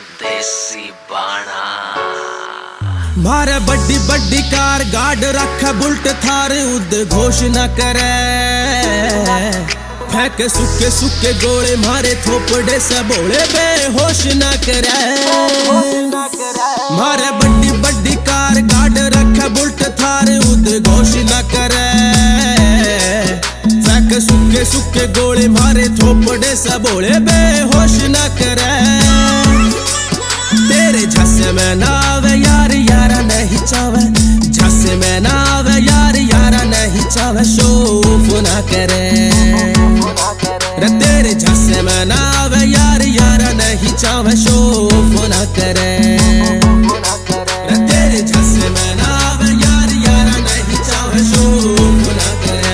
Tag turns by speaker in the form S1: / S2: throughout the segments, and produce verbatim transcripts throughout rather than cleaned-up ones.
S1: देसी बाणा।
S2: मारे बड्डी बड्डी कार गार्ड रखे बुलट थार उद्घोष न करे, फेंके सुखे सुखे गोले मारे थोपड़े से बोले बेहोश न करे। मारे बड्डी बड्डी कार गार्ड रखे बुलट थार उद्घोष न करे, फेंके सुखे सुखे गोले मारे थोपड़े से बोले बेहोश न करे। तेरे झस्से में नावे यार यारा नहीं चावे, झस्से में नावे यार यारा नहीं चावे, शोफ ना करे रे। तेरे झस्से में नावे यार यारा नहीं चावे, शोफ ना करे रे। तेरे झस्से में नावे यार यारा नहीं चावे, शोफ ना करे।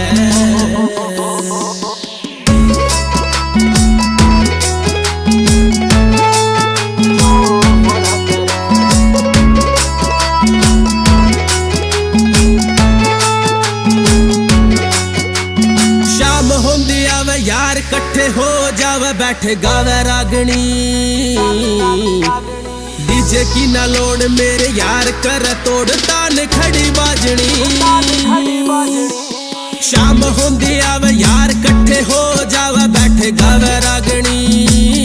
S2: यार कट्ठे हो जावे बैठे गावे रागनी, डीजे की ना लोड मेरे यार कर तोड़ तान खड़ी बाजनी। शाम होंदी आवे यार कट्ठे हो जावे बैठे गावे रागनी,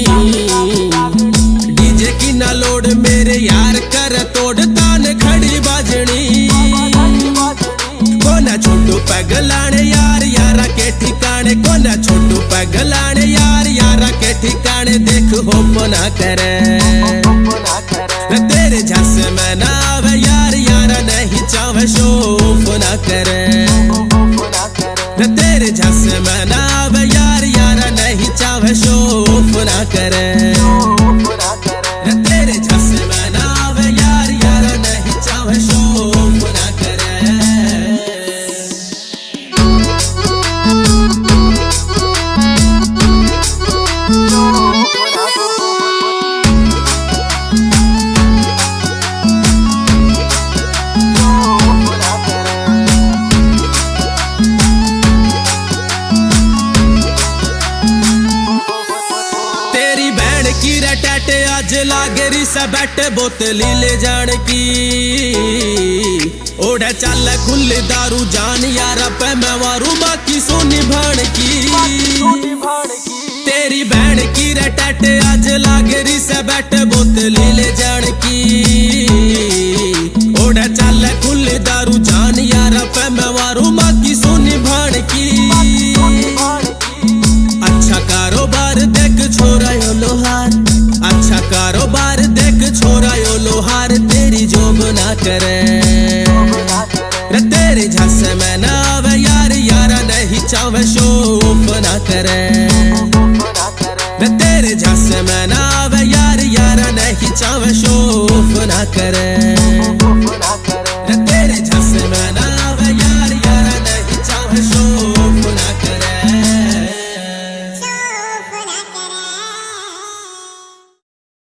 S2: डीजे की ना लोड मेरे यार कर तोड़ तान खड़ी बाजनी। कोना छोटू पगलाने यार यारा के ठिकाने, कोना छोटू पगलाने यार यारा के ठिकाने, देख होप ना करे तेरे झस्से में नावे यार यारा नहीं चावे, शोफ ना करे तेरे झस्से में नावे यार यारा नहीं चावे, शोफ ना करे तेरे झस्से में नावे यार यारा नहीं चावे, शोफ ना करे। की रटाटे आज लागेरी से बैठे बोतली ले जान की, ओढ़े चल खुले दारू जान यारा पे मैं वारू बाकी सोनी भाण की। तेरी बहन की रटाटे आज लागेरी से बैठे बोतली ले जान की, ओढ़े चल खुले दारू जान यारा पे मैं वारू बाकी सोनी भाण की। अच्छा कारोबार देख छोरा यो लोहार, अच्छा कारोबार देख छोरा यो लोहार, तेरी जोब ना करे रे। तेरे झस्से में नावे यार यारा नहीं चावे, शोफ ना करे रे। तेरे झस्से में नावे यार यारा नहीं चावे, शोफ ना करे।